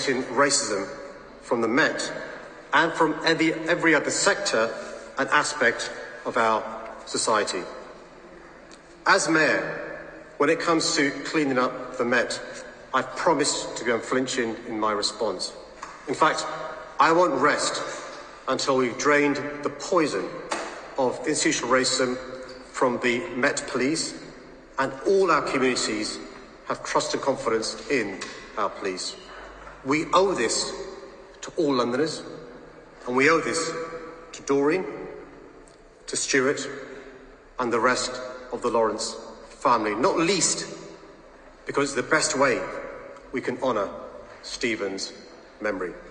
eradicating racism from the Met and from every other sector and aspect of our society. As Mayor, when it comes to cleaning up the Met, I've promised to be unflinching in my response. In fact, I won't rest until we've drained the poison of institutional racism from the Met Police and all our communities have trust and confidence in our police. We owe this to all Londoners, and we owe this to Doreen, to Stuart, and the rest of the Lawrence family, not least because it's the best way we can honour Stephen's memory.